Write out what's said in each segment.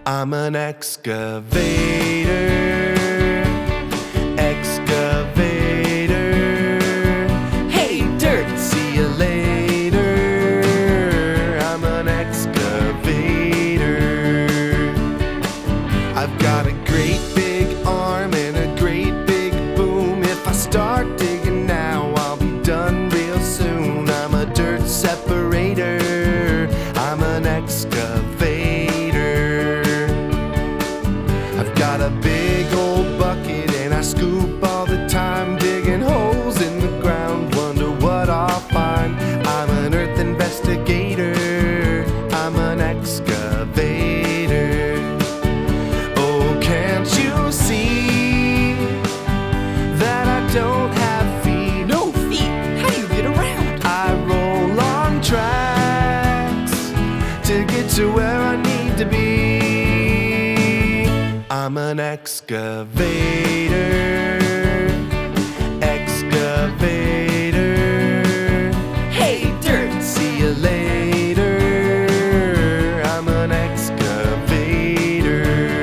I'm an excavator. Excavator. Hey, dirt, see you later. I'm an excavator. I've got a great big arm and a great big boom. If I start digging now, I'll be done real soon. I'm a dirt separator. I'm an excavator. I've got a big old bucket and I scoop all the time, digging holes in the ground, wonder what I'll find. I'm an earth investigator. I'm an excavator. Oh, can't you see that I don't have feet? No feet? How do you get around? I roll on tracks to get to where I need to be. I'm an excavator. Excavator. Hey, dirt, see you later. I'm an excavator.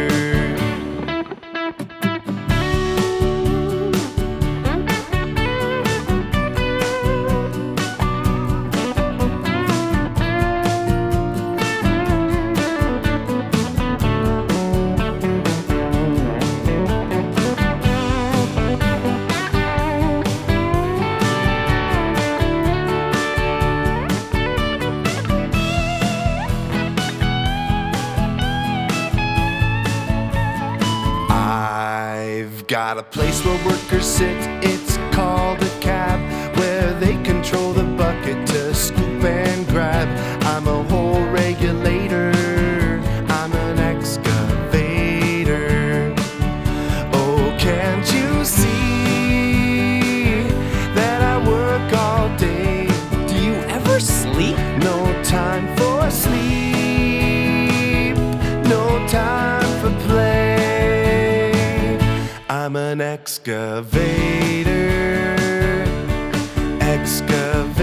I've got a place where workers sit, it's called a cab, where they control the bucket to scoop and grab. I'm a hole regulator. I'm an excavator. Oh, can't you see that I work all day? Do you ever sleep? No time for sleep, no time for play. I'm an excavator. Excavator.